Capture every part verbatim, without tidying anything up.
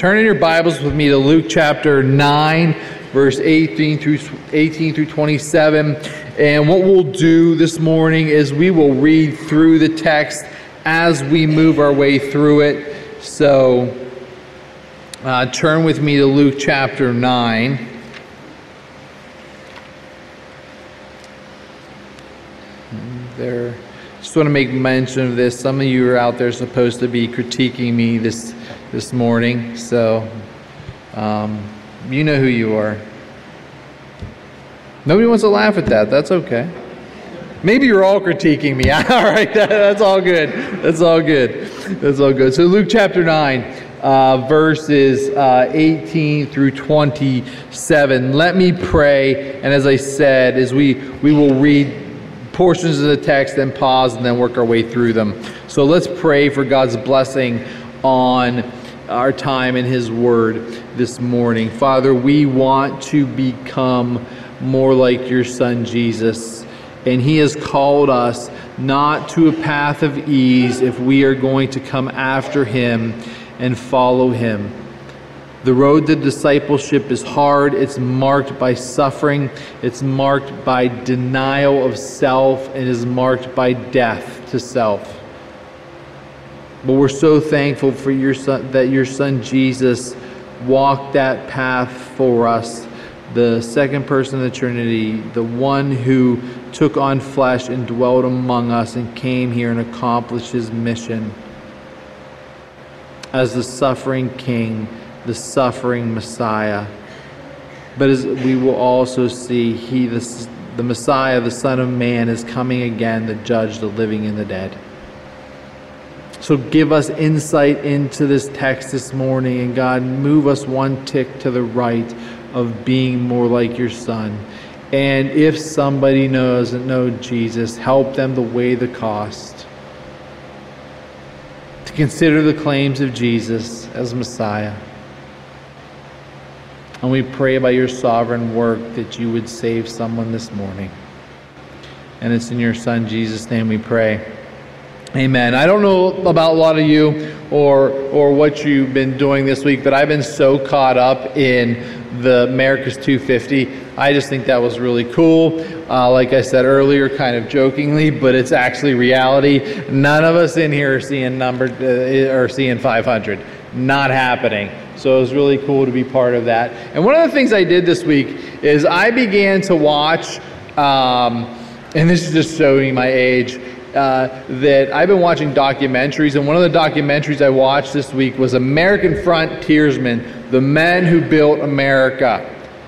Turn in your Bibles with me to Luke chapter nine, verse eighteen through eighteen through twenty-seven. And what we'll do this morning is we will read through the text as we move our way through it. So uh, turn with me to Luke chapter nine. There. Just want to make mention of this. Some of you are out there supposed to be critiquing me this this morning, so um, you know who you are. Nobody wants to laugh at that. That's okay. Maybe you're all critiquing me. All right, that, that's all good. That's all good. That's all good. So Luke chapter nine, uh, verses uh, eighteen through twenty-seven. Let me pray, and as I said, as we we will read portions of the text, then pause, and then work our way through them. So let's pray for God's blessing on our time in His Word this morning. Father, we want to become more like your Son, Jesus. And He has called us not to a path of ease if we are going to come after Him and follow Him. The road to discipleship is hard. It's marked by suffering. It's marked by denial of self. And is marked by death to self. But we're so thankful for your son, that your Son Jesus walked that path for us. The second person of the Trinity, the one who took on flesh and dwelt among us and came here and accomplished His mission as the suffering King, the suffering Messiah. But as we will also see, He, the, the Messiah, the Son of Man, is coming again to judge the living and the dead. So give us insight into this text this morning, and God, move us one tick to the right of being more like your Son. And if somebody doesn't know Jesus, help them to weigh the cost, to consider the claims of Jesus as Messiah. And we pray by your sovereign work that you would save someone this morning. And it's in your Son, Jesus' name, we pray. Amen. I don't know about a lot of you or or what you've been doing this week, but I've been so caught up in the America's two fifty. I just think that was really cool. Uh, like I said earlier, kind of jokingly, but it's actually reality. None of us in here are seeing number uh, or seeing five hundred. Not happening. So it was really cool to be part of that. And one of the things I did this week is I began to watch, um, and this is just showing my age, uh, that I've been watching documentaries. And one of the documentaries I watched this week was American Frontiersmen, the men who built America.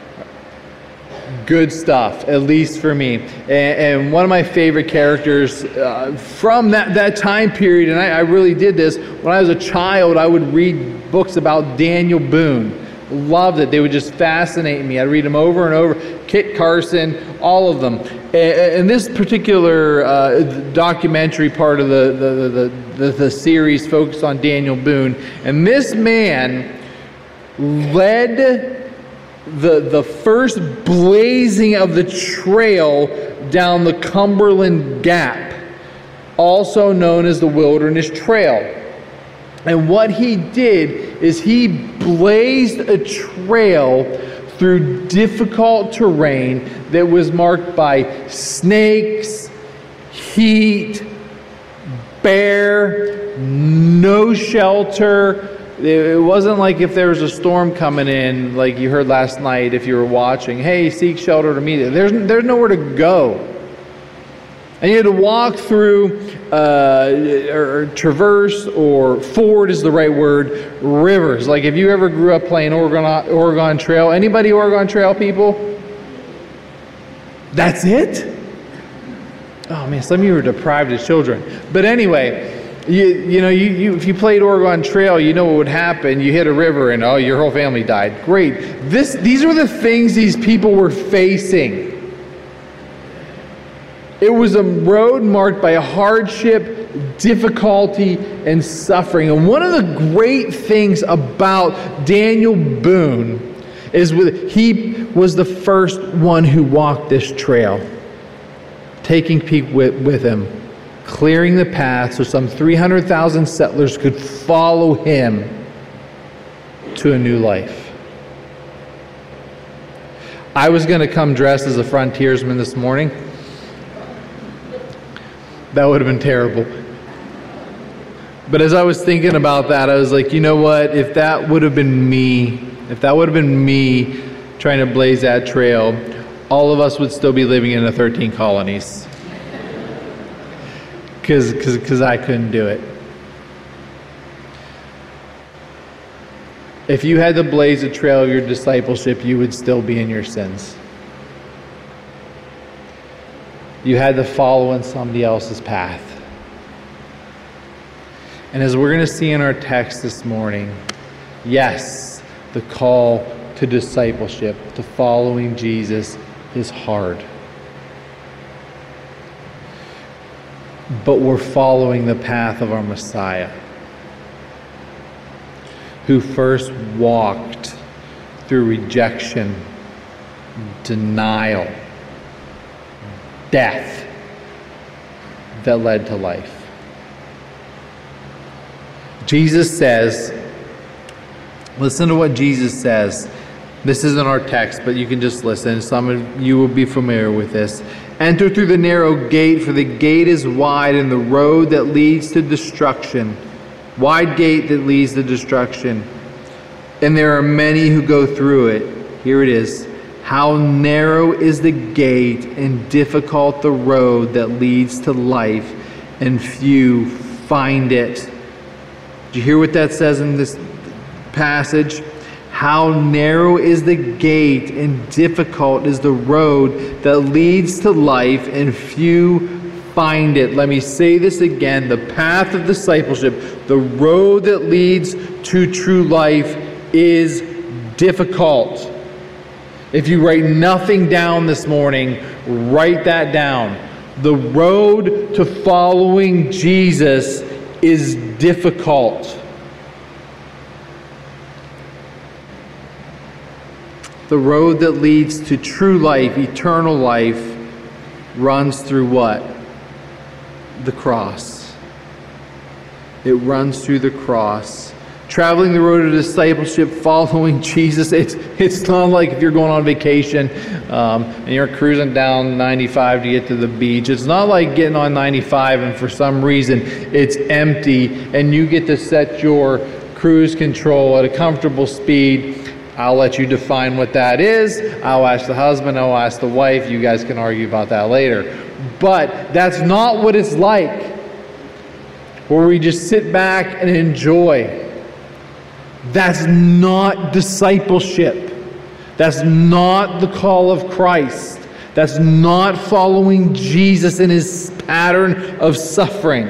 Good stuff, at least for me. And, and one of my favorite characters uh, from that, that time period, and I, I really did this, when I was a child, I would read books about Daniel Boone. Loved it. They would just fascinate me. I'd read them over and over. Kit Carson, all of them. And, and this particular uh, documentary part of the, the, the, the, the series focused on Daniel Boone. And this man led the the first blazing of the trail down the Cumberland Gap, also known as the Wilderness Trail. And what he did is he blazed a trail through difficult terrain that was marked by snakes, heat, bear, no shelter. It wasn't like if there was a storm coming in, like you heard last night if you were watching, hey, seek shelter to meet it. There's, there's nowhere to go. And you had to walk through, uh, or, or traverse, or ford is the right word, rivers. Like if you ever grew up playing Oregon, Oregon Trail. Anybody Oregon Trail people? That's it? Oh man, some of you are deprived of children. But anyway, You you know, you, you if you played Oregon Trail, you know what would happen. You hit a river and, oh, your whole family died. Great. This These are the things these people were facing. It was a road marked by hardship, difficulty, and suffering. And one of the great things about Daniel Boone is with, he was the first one who walked this trail, taking people with, with him, clearing the path so some three hundred thousand settlers could follow him to a new life. I was going to come dressed as a frontiersman this morning. That would have been terrible. But as I was thinking about that, I was like, you know what? If that would have been me, if that would have been me trying to blaze that trail, all of us would still be living in the thirteen colonies. Because because I couldn't do it. If you had to blaze a trail of your discipleship, you would still be in your sins. You had to follow in somebody else's path. And as we're going to see in our text this morning, yes, the call to discipleship, to following Jesus, is hard. But we're following the path of our Messiah, who first walked through rejection, denial, death, that led to life. Jesus says, listen to what Jesus says. This isn't our text, but you can just listen. Some of you will be familiar with this. Enter through the narrow gate, for the gate is wide and the road that leads to destruction. Wide gate that leads to destruction. And there are many who go through it. Here it is. How narrow is the gate and difficult the road that leads to life, and few find it. Did you hear what that says in this passage? How narrow is the gate and difficult is the road that leads to life, and few find it. Let me say this again. The path of discipleship, the road that leads to true life, is difficult. If you write nothing down this morning, write that down. The road to following Jesus is difficult. The road that leads to true life, eternal life, runs through what? The cross. It runs through the cross. Traveling the road of discipleship, following Jesus, it's it's not like if you're going on vacation um, and you're cruising down ninety-five to get to the beach. It's not like getting on ninety-five and for some reason it's empty and you get to set your cruise control at a comfortable speed. I'll let you define what that is. I'll ask the husband, I'll ask the wife. You guys can argue about that later. But that's not what it's like, where we just sit back and enjoy. That's not discipleship. That's not the call of Christ. That's not following Jesus in his pattern of suffering.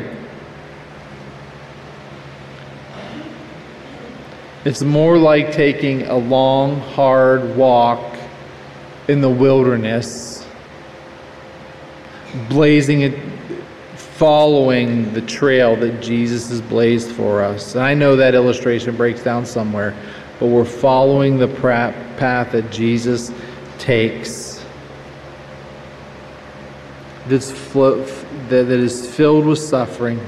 It's more like taking a long, hard walk in the wilderness, blazing it, following the trail that Jesus has blazed for us. And I know that illustration breaks down somewhere, but we're following the path that Jesus takes. That's flo- that is filled with suffering.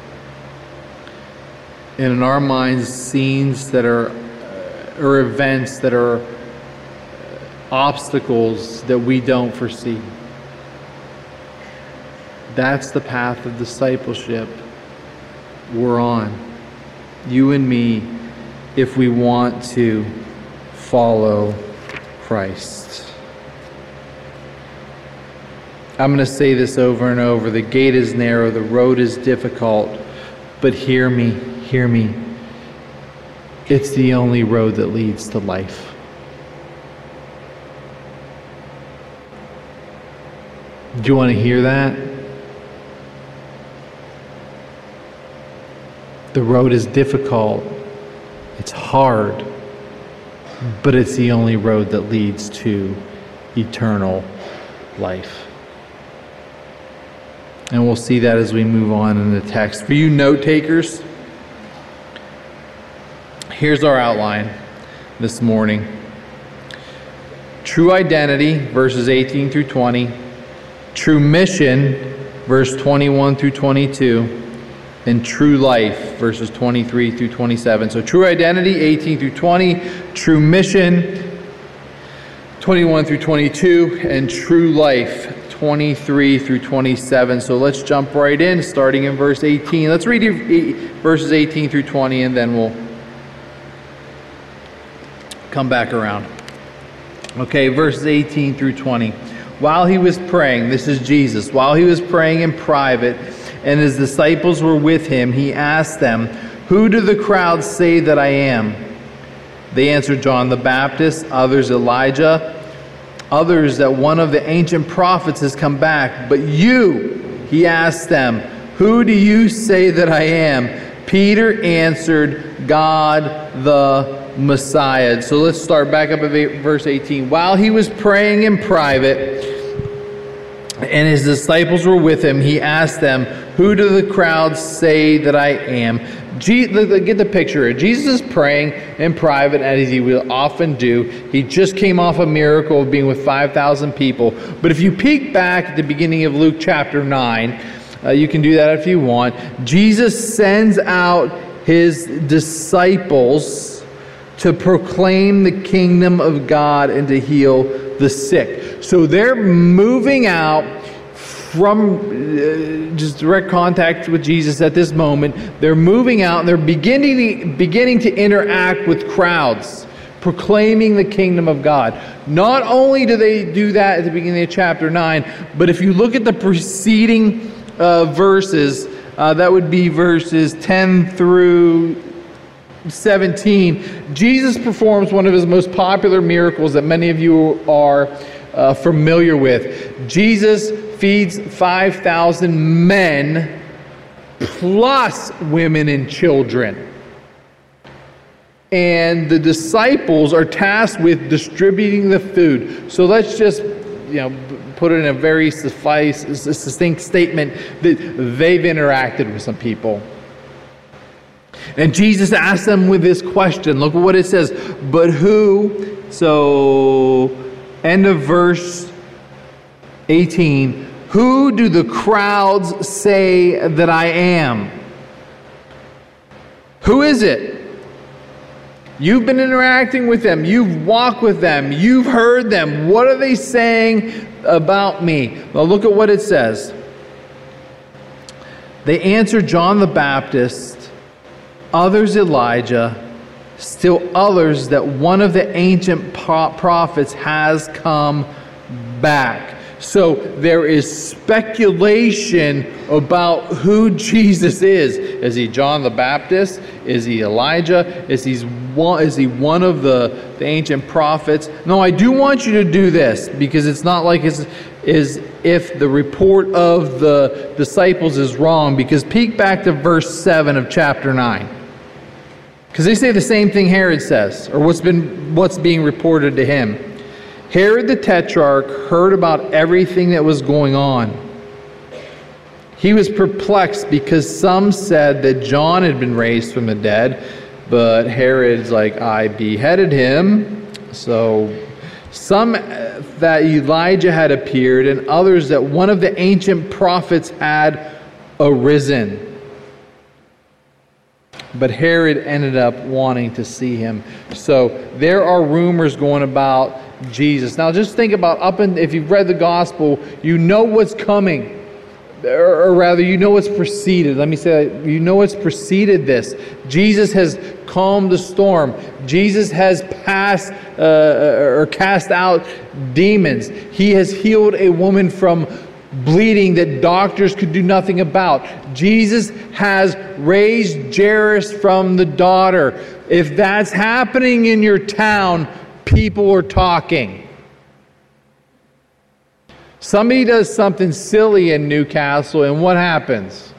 And in our minds, scenes that are, or events that are obstacles that we don't foresee. That's the path of discipleship we're on. You and me, if we want to follow Christ. I'm going to say this over and over. The gate is narrow, the road is difficult, but hear me, hear me. It's the only road that leads to life. Do you want to hear that? The road is difficult. It's hard. But it's the only road that leads to eternal life. And we'll see that as we move on in the text. For you note takers, here's our outline this morning. True identity, verses eighteen through twenty. True mission, verse twenty-one through twenty-two. And true life, verses twenty-three through twenty-seven. So true identity, eighteen through twenty. True mission, twenty-one through twenty-two. And true life, twenty-three through twenty-seven. So let's jump right in, starting in verse eighteen. Let's read verses eighteen through twenty, and then we'll come back around. Okay, verses eighteen through twenty. While he was praying, this is Jesus, while he was praying in private, and his disciples were with him, he asked them, "Who do the crowds say that I am?" They answered, "John the Baptist, others Elijah, others that one of the ancient prophets has come back. But you," he asked them, "who do you say that I am?" Peter answered, "God the Messiah." So let's start back up at verse eighteen. While he was praying in private, and his disciples were with him, he asked them, "Who do the crowds say that I am?" Je- get the picture here. Jesus is praying in private, as he will often do. He just came off a miracle of being with five thousand people. But if you peek back at the beginning of Luke chapter nine, uh, you can do that if you want. Jesus sends out his disciples to proclaim the kingdom of God and to heal the sick. So they're moving out from uh, just direct contact with Jesus at this moment. They're moving out and they're beginning, beginning to interact with crowds, proclaiming the kingdom of God. Not only do they do that at the beginning of chapter nine, but if you look at the preceding uh, verses, uh, that would be verses ten through seventeen, Jesus performs one of his most popular miracles that many of you are uh, familiar with. Jesus feeds five thousand men plus women and children. And the disciples are tasked with distributing the food. So let's just, you know, put it in a very suffice, succinct statement that they've interacted with some people. And Jesus asked them with this question. Look at what it says. But who, so end of verse eighteen, who do the crowds say that I am? Who is it? You've been interacting with them. You've walked with them. You've heard them. What are they saying about me? Well, look at what it says. They answered, John the Baptist, others Elijah, still others that one of the ancient prophets has come back. So there is speculation about who Jesus is. Is he John the Baptist? Is he Elijah? Is he one, is he one of the, the ancient prophets? No, I do want you to do this, because it's not like it's is if the report of the disciples is wrong, because peek back to verse seven of chapter nine. Because they say the same thing Herod says, or what's been what's being reported to him. Herod the Tetrarch heard about everything that was going on. He was perplexed because some said that John had been raised from the dead, but Herod's like, I beheaded him. So some that Elijah had appeared, and others that one of the ancient prophets had arisen. But Herod ended up wanting to see him. So there are rumors going about Jesus. Now just think about, up in, if you've read the gospel, you know what's coming. Or, or rather, you know what's preceded. Let me say that. You know what's preceded this. Jesus has calmed the storm. Jesus has passed uh, or cast out demons. He has healed a woman from bleeding that doctors could do nothing about. Jesus has raised Jairus from the daughter. If that's happening in your town, people are talking. Somebody does something silly in Newcastle, and what happens?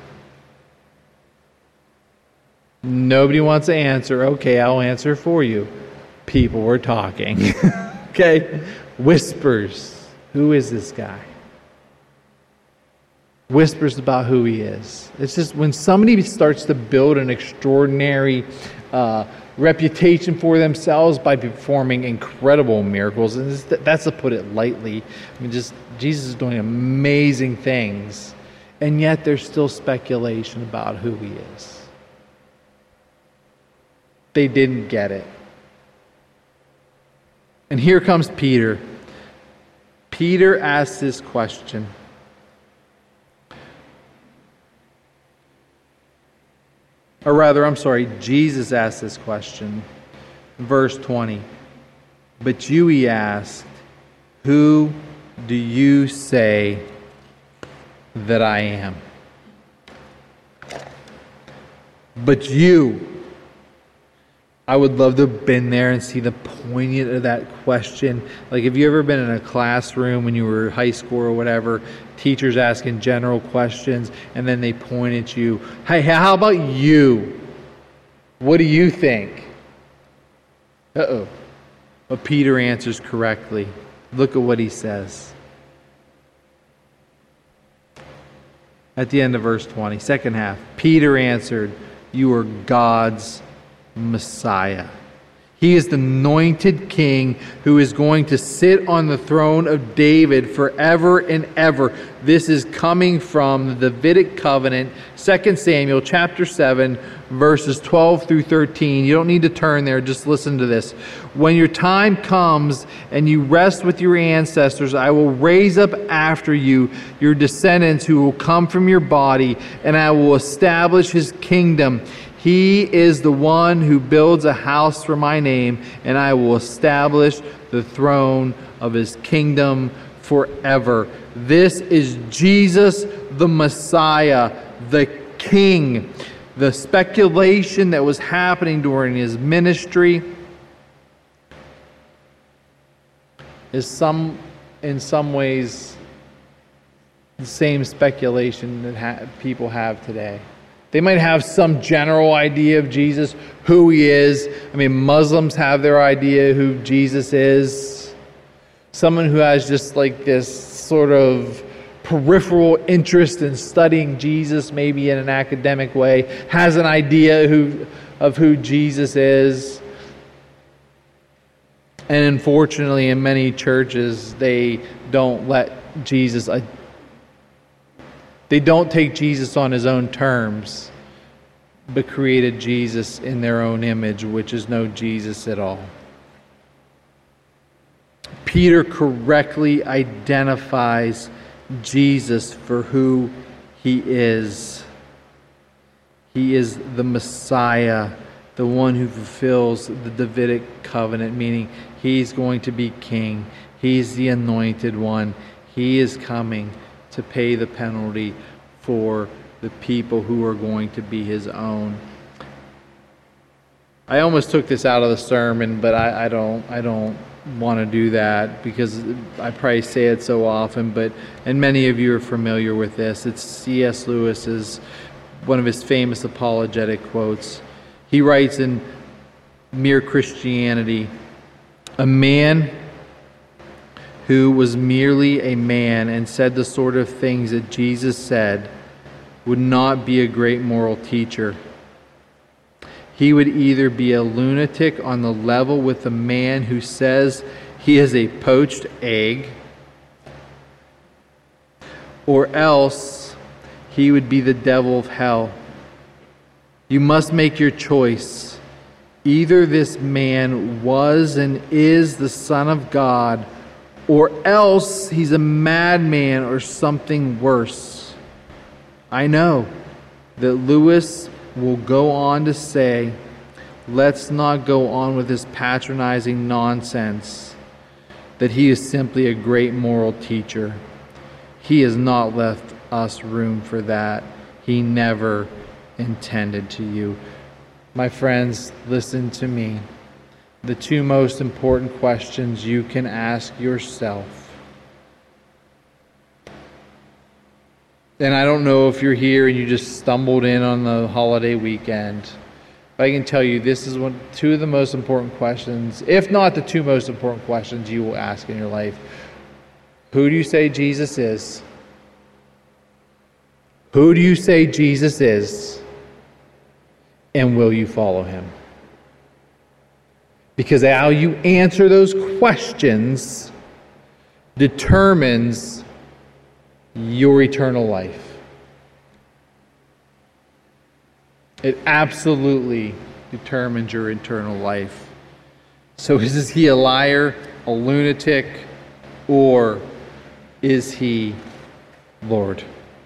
Nobody wants to answer. Okay, I'll answer for you. People were talking. Okay? Whispers. Who is this guy? Whispers about who he is. It's just when somebody starts to build an extraordinary uh, reputation for themselves by performing incredible miracles, and that's to put it lightly. I mean, just Jesus is doing amazing things, and yet there's still speculation about who he is. They didn't get it. And here comes Peter. Peter asks this question. Or rather, I'm sorry, Jesus asked this question. Verse twenty. But you, he asked, who do you say that I am? But you. I would love to have been there and see the poignant of that question. Like, have you ever been in a classroom when you were high school or whatever, teachers asking general questions, and then they point at you, hey, how about you? What do you think? Uh-oh. But Peter answers correctly. Look at what he says. At the end of verse twenty, second half, Peter answered, you are God's Messiah. He is the anointed king who is going to sit on the throne of David forever and ever. This is coming from the Davidic covenant, Second Samuel chapter seven, verses twelve through thirteen. You don't need to turn there, just listen to this. When your time comes and you rest with your ancestors, I will raise up after you your descendants who will come from your body, and I will establish his kingdom. He is the one who builds a house for my name, and I will establish the throne of his kingdom forever. This is Jesus the Messiah, the King. The speculation that was happening during his ministry is some, in some ways, the same speculation that ha- people have today. They might have some general idea of Jesus, who he is. I mean, Muslims have their idea who Jesus is. Someone who has just like this sort of peripheral interest in studying Jesus, maybe in an academic way, has an idea who, of who Jesus is. And unfortunately, in many churches, they don't let Jesus... They don't take Jesus on his own terms, but created Jesus in their own image, which is no Jesus at all. Peter correctly identifies Jesus for who he is. He is the Messiah, the one who fulfills the Davidic covenant, meaning he's going to be king. He's the anointed one. He is coming to pay the penalty for the people who are going to be his own. I almost took this out of the sermon, but I, I don't I don't want to do that because I probably say it so often, but and many of you are familiar with this. It's C S Lewis's, one of his famous apologetic quotes. He writes in Mere Christianity, a man who was merely a man and said the sort of things that Jesus said would not be a great moral teacher. He would either be a lunatic on the level with a man who says he is a poached egg, or else he would be the devil of hell. You must make your choice. Either this man was and is the Son of God, or else he's a madman or something worse. I know that Lewis will go on to say, let's not go on with this patronizing nonsense, that he is simply a great moral teacher. He has not left us room for that. He never intended to you. My friends, listen to me. The two most important questions you can ask yourself. And I don't know if you're here and you just stumbled in on the holiday weekend, but I can tell you this is one, two of the most important questions, if not the two most important questions you will ask in your life. Who do you say Jesus is? Who do you say Jesus is? And will you follow him? Because how you answer those questions determines your eternal life. It absolutely determines your eternal life. So is he a liar, a lunatic, or is he Lord?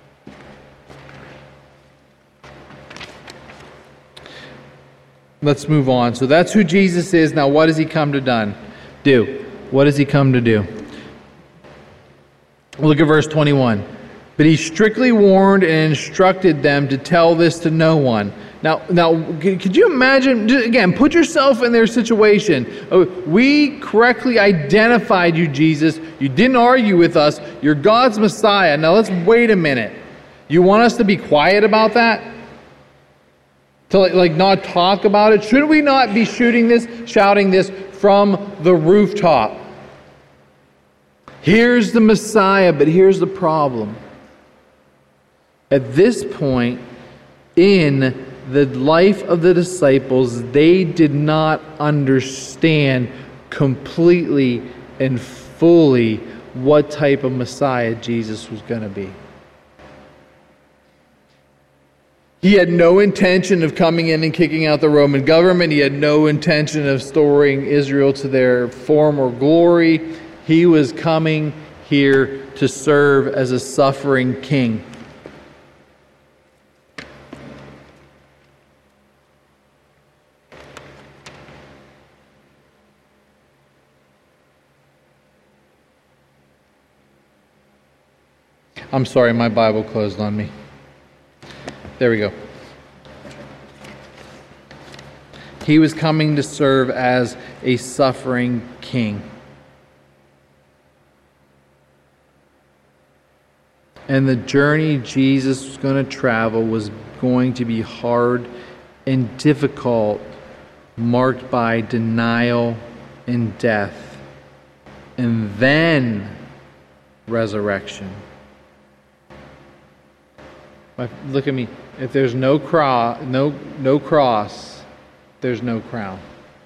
Let's move on. So that's who Jesus is. Now what does he come to done? do? What does he come to do? Look at verse twenty-one. But he strictly warned and instructed them to tell this to no one. Now, now, could you imagine, again, put yourself in their situation. We correctly identified you, Jesus. You didn't argue with us. You're God's Messiah. Now let's wait a minute. You want us to be quiet about that? To like, like not talk about it? Should we not be shooting this, shouting this from the rooftop? Here's the Messiah, but here's the problem. At this point in the life of the disciples, they did not understand completely and fully what type of Messiah Jesus was going to be. He had no intention of coming in and kicking out the Roman government. He had no intention of restoring Israel to their former glory. He was coming here to serve as a suffering king. I'm sorry, my Bible closed on me. There we go. He was coming to serve as a suffering king. And the journey Jesus was going to travel was going to be hard and difficult, marked by denial and death, and then resurrection. Look at me. If there's no cross, no no cross, there's no crown.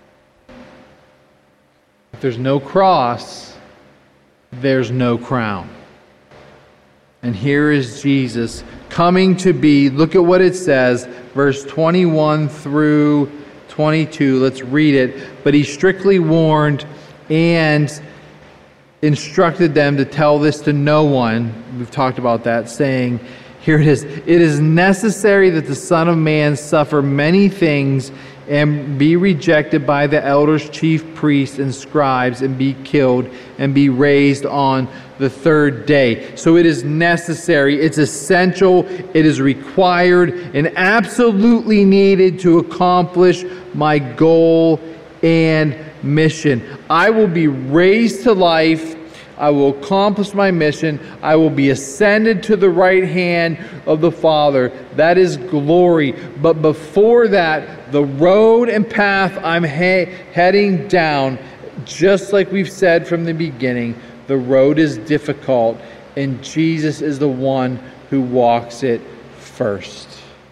If there's no cross, there's no crown. And here is Jesus coming to be. Look at what it says, verse twenty-one through twenty-two. Let's read it. But he strictly warned and instructed them to tell this to no one. We've talked about that, saying, here it is. It is necessary that the Son of Man suffer many things and be rejected by the elders, chief priests, and scribes, and be killed, and be raised on the third day. So it is necessary, it's essential, it is required, and absolutely needed to accomplish my goal and mission. I will be raised to life. I will accomplish my mission. I will be ascended to the right hand of the Father. That is glory. But before that, the road and path I'm he- heading down, just like we've said from the beginning, the road is difficult, and Jesus is the one who walks it first.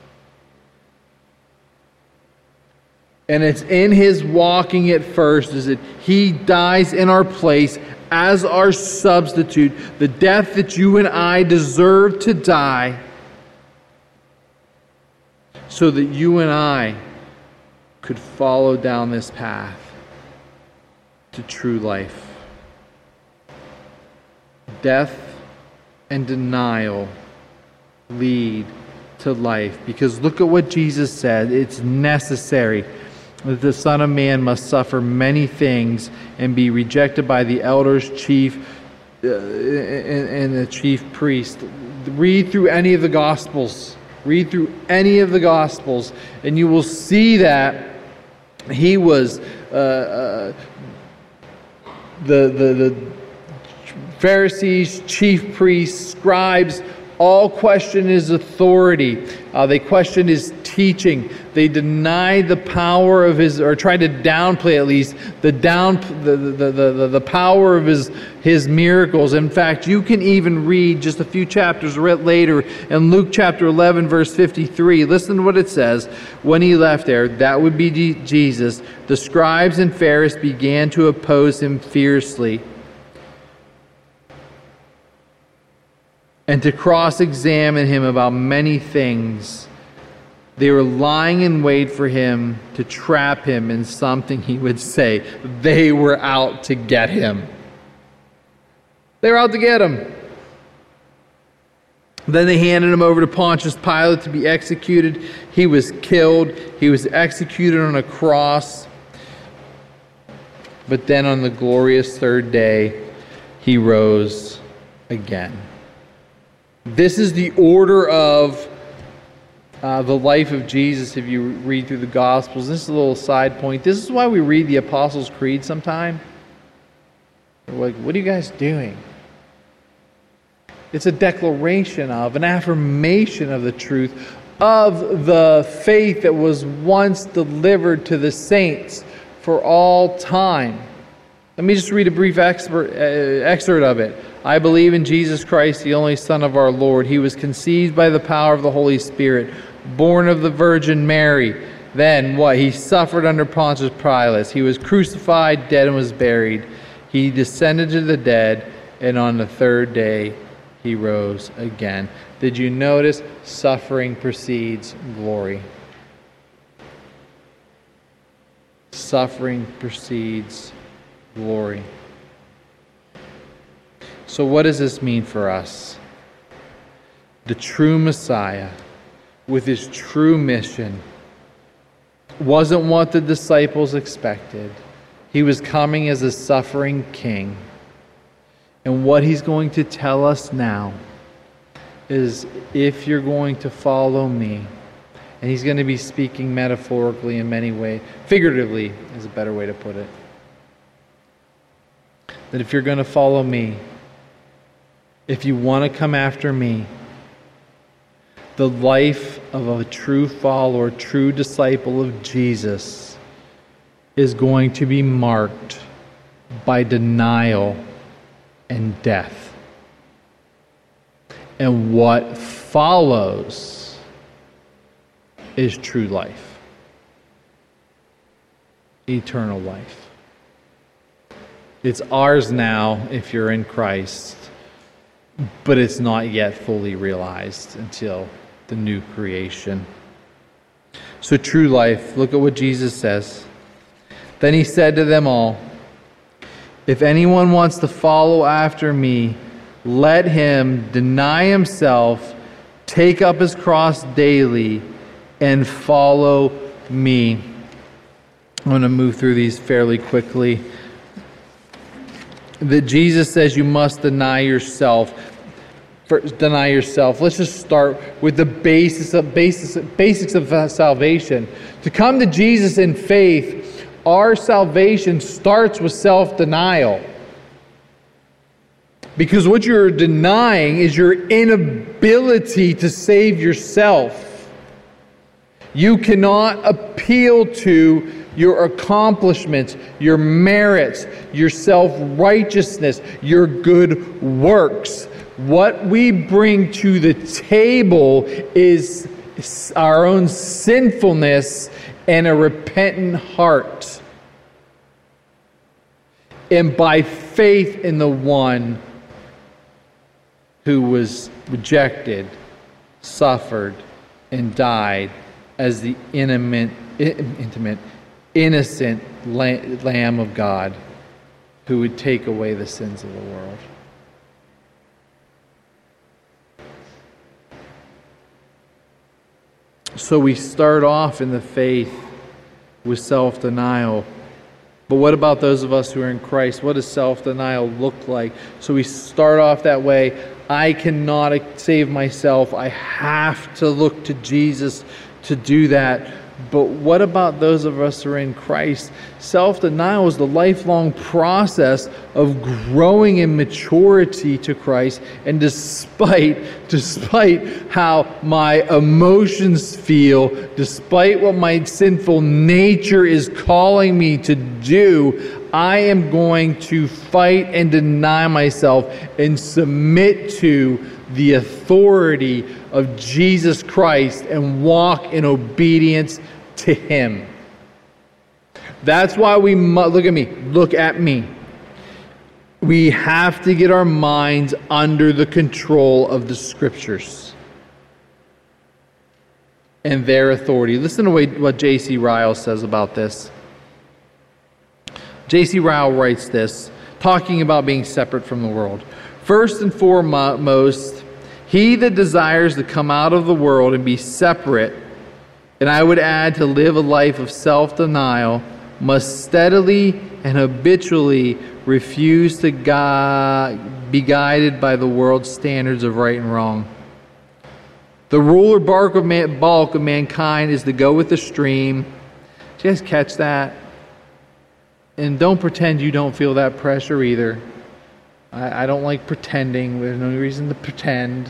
And it's in his walking it first is that he dies in our place as our substitute, the death that you and I deserve to die, so that you and I could follow down this path to true life. Death and denial lead to life. Because look at what Jesus said. It's necessary that the Son of Man must suffer many things and be rejected by the elders, chief, uh, and, and the chief priest. Read through any of the Gospels. Read through any of the Gospels, and you will see that he was uh, uh, the, the, the Pharisees, chief priests, scribes, all questioned his authority. Uh, they questioned his teaching. They denied the power of his, or tried to downplay at least the down the the, the, the, the power of his his miracles. In fact, you can even read just a few chapters later in Luke chapter eleven, verse fifty-three. Listen to what it says. When he left there, that would be Jesus, the scribes and Pharisees began to oppose him fiercely, and to cross-examine him about many things. They were lying in wait for him to trap him in something he would say. They were out to get him. They were out to get him. Then they handed him over to Pontius Pilate to be executed. He was killed. He was executed on a cross. But then on the glorious third day, he rose again. This is the order of uh, the life of Jesus if you read through the Gospels. This is a little side point. This is why we read the Apostles' Creed sometime. We're like, what are you guys doing? It's a declaration of, an affirmation of the truth of the faith that was once delivered to the saints for all time. Let me just read a brief expert, uh, excerpt of it. I believe in Jesus Christ, the only Son of our Lord. He was conceived by the power of the Holy Spirit, born of the Virgin Mary. Then what? He suffered under Pontius Pilate. He was crucified, dead, and was buried. He descended to the dead, and on the third day he rose again. Did you notice? Suffering precedes glory. Suffering precedes glory. So what does this mean for us? The true Messiah, with his true mission, wasn't what the disciples expected. He was coming as a suffering king. And what he's going to tell us now is, if you're going to follow me, and he's going to be speaking metaphorically in many ways, figuratively is a better way to put it, that if you're going to follow me, if you want to come after me, the life of a true follower, true disciple of Jesus is going to be marked by denial and death. And what follows is true life. Eternal life. It's ours now if you're in Christ, but it's not yet fully realized until the new creation. So true life, look at what Jesus says. Then he said to them all, if anyone wants to follow after me, let him deny himself, take up his cross daily, and follow me. I'm going to move through these fairly quickly. That Jesus says you must deny yourself. First, deny yourself. Let's just start with the basis of basis, basics of salvation. To come to Jesus in faith, our salvation starts with self-denial. Because what you're denying is your inability to save yourself. You cannot appeal to your accomplishments, your merits, your self-righteousness, your good works. What we bring to the table is our own sinfulness and a repentant heart. And by faith in the one who was rejected, suffered, and died as the intimate, intimate innocent Lamb of God who would take away the sins of the world. So we start off in the faith with self-denial. But what about those of us who are in Christ? What does self-denial look like? So we start off that way. I cannot save myself. I have to look to Jesus to do that. But what about those of us who are in Christ? Self-denial is the lifelong process of growing in maturity to Christ. And despite, despite how my emotions feel, despite what my sinful nature is calling me to do, I am going to fight and deny myself and submit to the authority of Jesus Christ and walk in obedience to Him. That's why we must, look at me, look at me. We have to get our minds under the control of the Scriptures. and their authority. Listen to what J C Ryle says about this. J C Ryle writes this, talking about being separate from the world. First and foremost, he that desires to come out of the world and be separate, and I would add to live a life of self-denial, must steadily and habitually refuse to gui- be guided by the world's standards of right and wrong. The rule or bulk of, man, bulk of mankind is to go with the stream. Did you guys catch that? And don't pretend you don't feel that pressure either. I, I don't like pretending. There's no reason to pretend.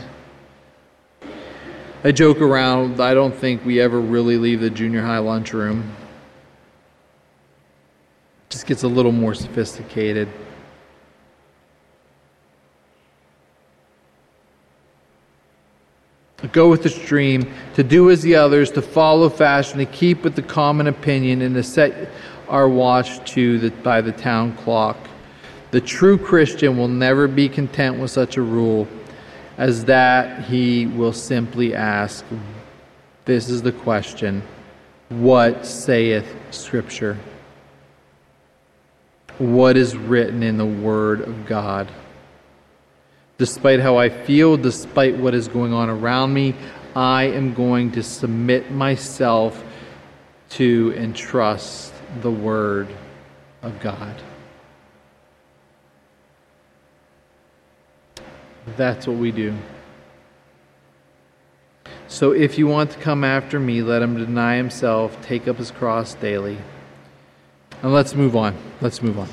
I joke around. I don't think we ever really leave the junior high lunchroom. It just gets a little more sophisticated. Go with the stream, to do as the others, to follow fashion, to keep with the common opinion, and to set our watch to the, by the town clock. The true Christian will never be content with such a rule, as that he will simply ask, this is the question, what saith Scripture? What is written in the Word of God? Despite how I feel, despite what is going on around me, I am going to submit myself to and trust the Word of God. That's what we do. So if you want to come after me, let him deny himself, take up his cross daily. And let's move on. Let's move on.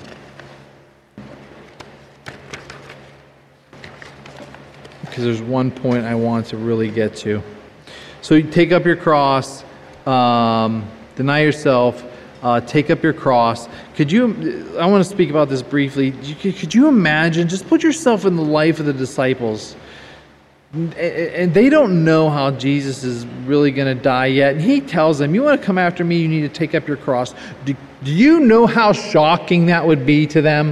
Because there's one point I want to really get to. So you take up your cross, um, deny yourself, uh, take up your cross. Could you, I want to speak about this briefly. Could you imagine, just put yourself in the life of the disciples. And they don't know how Jesus is really going to die yet. And he tells them, you want to come after me, you need to take up your cross. Do, do you know how shocking that would be to them?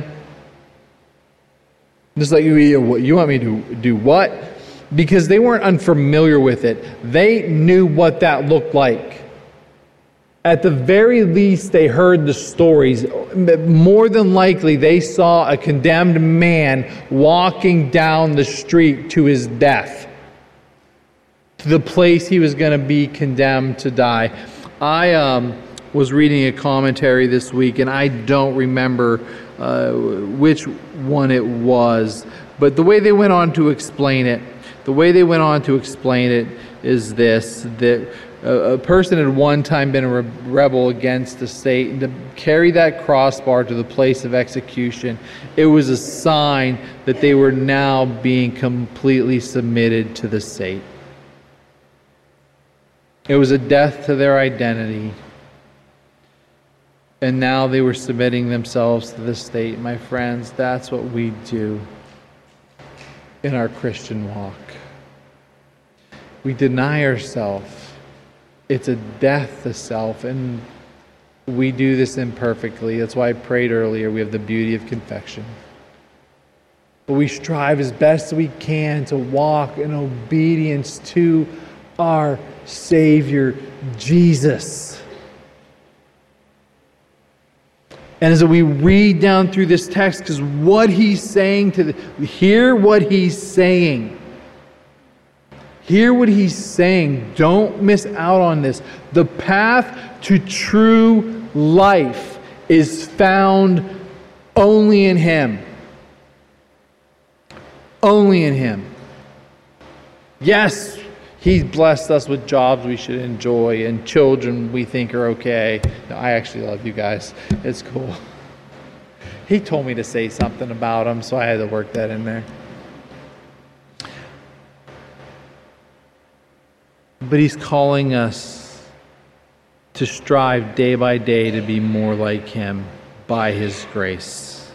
Just like, you want me to do what? Because they weren't unfamiliar with it. They knew what that looked like. At the very least, they heard the stories. More than likely, they saw a condemned man walking down the street to his death, to the place he was going to be condemned to die. I um, was reading a commentary this week, and I don't remember uh, which one it was, but the way they went on to explain it, the way they went on to explain it is this, that a person had one time been a rebel against the state, and to carry that crossbar to the place of execution, it was a sign that they were now being completely submitted to the state. It was a death to their identity. And now they were submitting themselves to the state. My friends, that's what we do in our Christian walk. We deny ourselves. It's a death to self, and we do this imperfectly. That's why I prayed earlier. We have the beauty of confession. But we strive as best we can to walk in obedience to our Savior, Jesus. And as we read down through this text, because what he's saying to the, hear what he's saying. Hear what he's saying. Don't miss out on this. The path to true life is found only in him. Only in him. Yes, he's blessed us with jobs we should enjoy and children we think are okay. No, I actually love you guys. It's cool. He told me to say something about them, so I had to work that in there. But he's calling us to strive day by day to be more like him by his grace.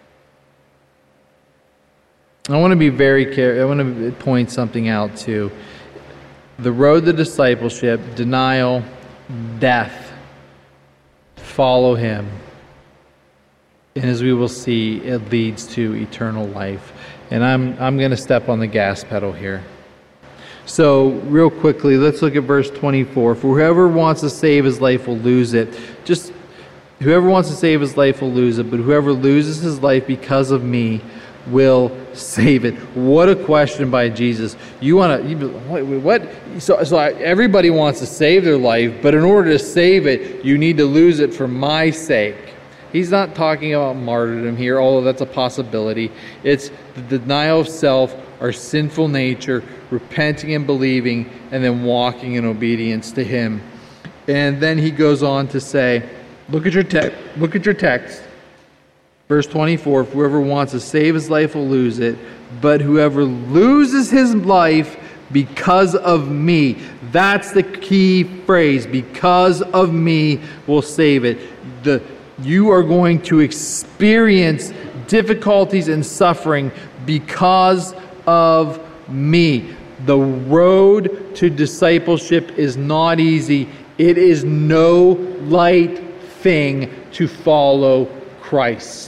I want to be very careful. I want to point something out too. The road to discipleship, denial, death, follow him. And as we will see, it leads to eternal life. And I'm I'm going to step on the gas pedal here. So, real quickly, let's look at verse twenty-four. For whoever wants to save his life will lose it. Just whoever wants to save his life will lose it, but whoever loses his life because of me will save it. What a question by Jesus. You want to, what? So, so everybody wants to save their life, but in order to save it, you need to lose it for my sake. He's not talking about martyrdom here, although that's a possibility. It's the denial of self, our sinful nature, repenting and believing, and then walking in obedience to Him. And then he goes on to say, look at your text. Look at your text. Verse twenty-four, whoever wants to save his life will lose it, but whoever loses his life because of me, that's the key phrase, because of me will save it. The You are going to experience difficulties and suffering because of me. The road to discipleship is not easy. It is no light thing to follow Christ.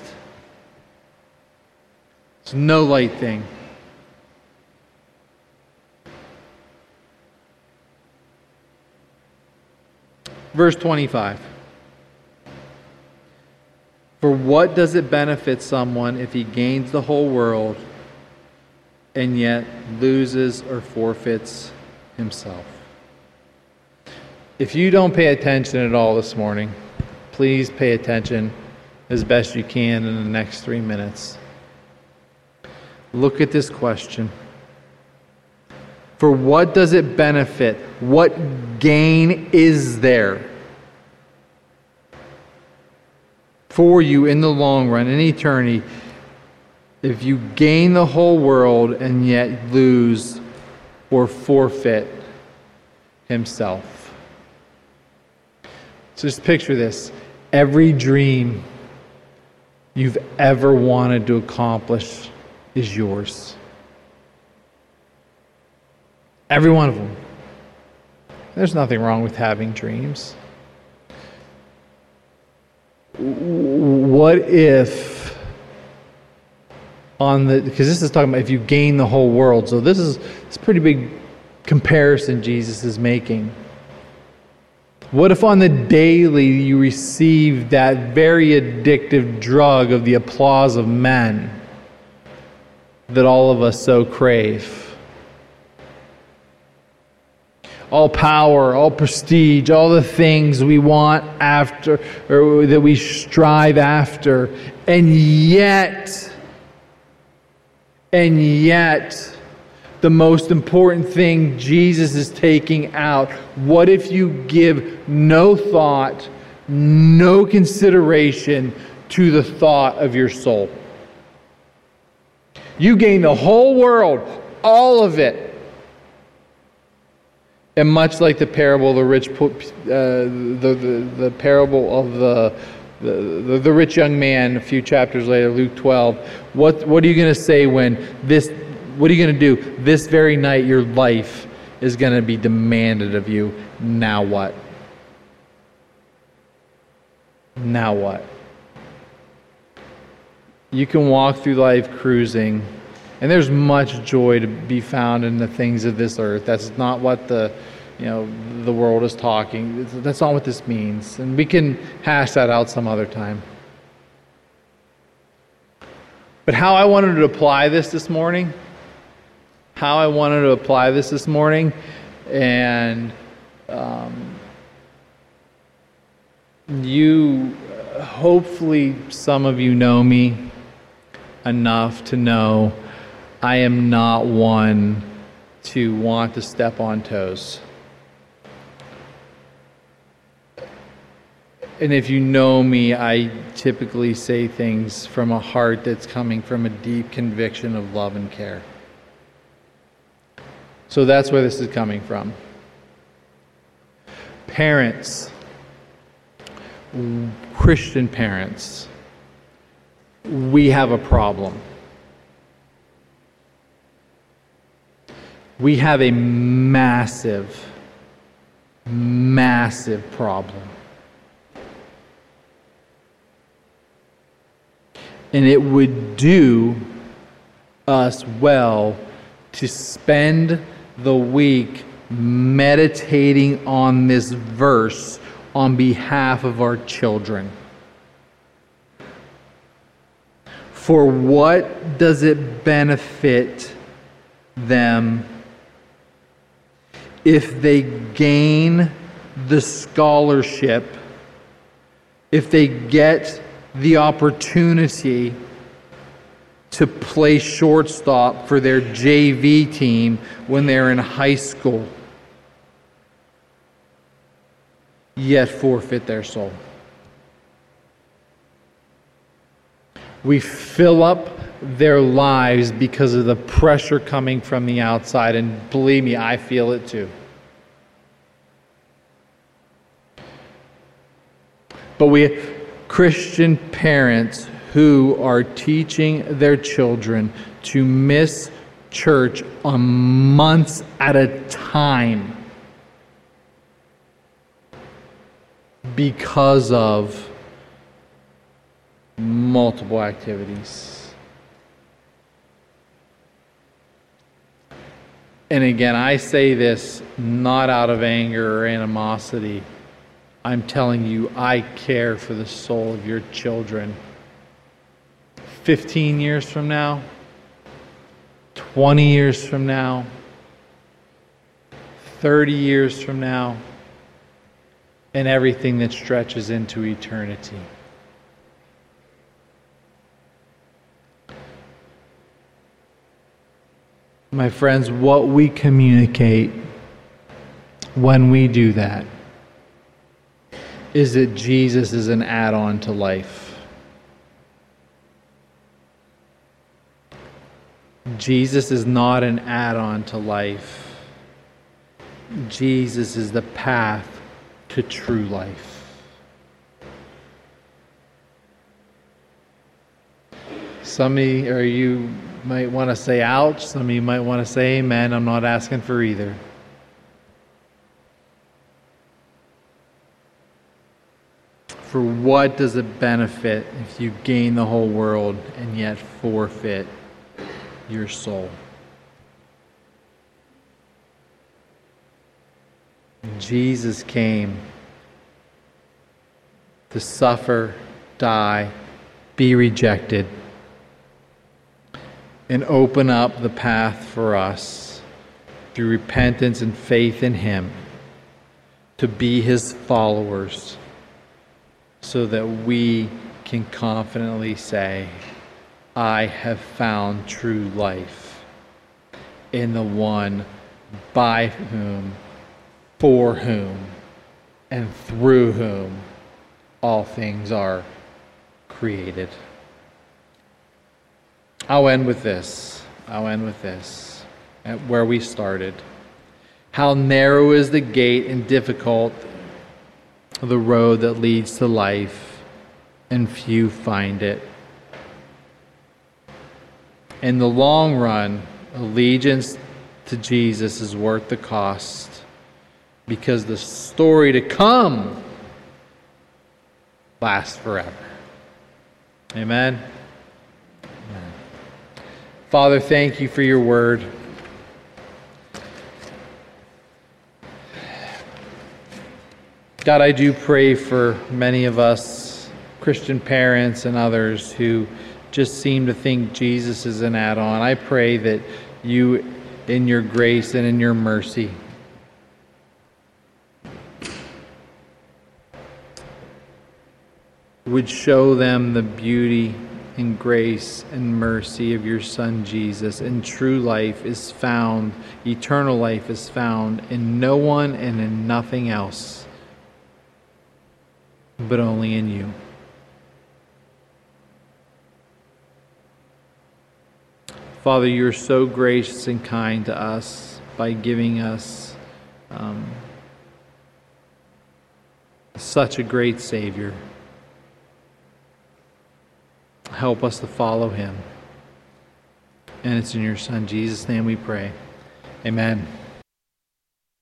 It's no light thing. Verse twenty-five. For what does it benefit someone if he gains the whole world and yet loses or forfeits himself? If you don't pay attention at all this morning, please pay attention as best you can in the next three minutes. Look at this question. For what does it benefit? What gain is there for you in the long run, in eternity, if you gain the whole world and yet lose or forfeit himself? So just picture this. Every dream you've ever wanted to accomplish is yours. Every one of them. There's nothing wrong with having dreams. What if on the, because this is talking about if you gain the whole world, so this is it's a pretty big comparison Jesus is making. What if on the daily you receive that very addictive drug of the applause of men that all of us so crave? All power, all prestige, all the things we want after, or that we strive after. And yet, and yet, the most important thing Jesus is taking out. What if you give no thought, no consideration to the thought of your soul? You gain the whole world, all of it. And much like the parable of the rich, uh, the, the the parable of the, the the rich young man, a few chapters later, Luke twelve. What what are you going to say when this? What are you going to do? This very night, your life is going to be demanded of you. Now what? Now what? You can walk through life cruising. And there's much joy to be found in the things of this earth. That's not what the, you know, the world is talking. That's not what this means. And we can hash that out some other time. But how I wanted to apply this this morning, how I wanted to apply this this morning, and um, you, hopefully some of you know me enough to know I am not one to want to step on toes. And if you know me, I typically say things from a heart that's coming from a deep conviction of love and care. So that's where this is coming from. Parents, Christian parents, we have a problem. We have a massive, massive problem. And it would do us well to spend the week meditating on this verse on behalf of our children. For what does it benefit them if they gain the scholarship, if they get the opportunity to play shortstop for their J V team when they're in high school, yet forfeit their soul? We fill up their lives because of the pressure coming from the outside, and believe me, I feel it too. But we have Christian parents who are teaching their children to miss church on months at a time because of multiple activities. And again, I say this not out of anger or animosity. I'm telling you, I care for the soul of your children. fifteen years from now, twenty years from now, thirty years from now, and everything that stretches into eternity. My friends, what we communicate when we do that is that Jesus is an add-on to life. Jesus is not an add-on to life. Jesus is the path to true life. Some of you, or you might want to say ouch. Some of you might want to say amen. I'm not asking for either. For what does it benefit if you gain the whole world and yet forfeit your soul? Jesus came to suffer, die, be rejected, and open up the path for us through repentance and faith in Him to be His followers, so that we can confidently say, I have found true life in the one by whom, for whom, and through whom all things are created. I'll end with this. I'll end with this, at where we started. How narrow is the gate and difficult the road that leads to life, and few find it. In the long run, allegiance to Jesus is worth the cost, because the story to come lasts forever. Amen. Amen. Father, thank you for your word. God, I do pray for many of us, Christian parents and others, who just seem to think Jesus is an add-on. I pray that you, in your grace and in your mercy, would show them the beauty and grace and mercy of your Son Jesus. And true life is found, eternal life is found in no one and in nothing else, but only in you. Father, you're so gracious and kind to us by giving us um, such a great Savior. Help us to follow him. And it's in your Son Jesus' name we pray. Amen.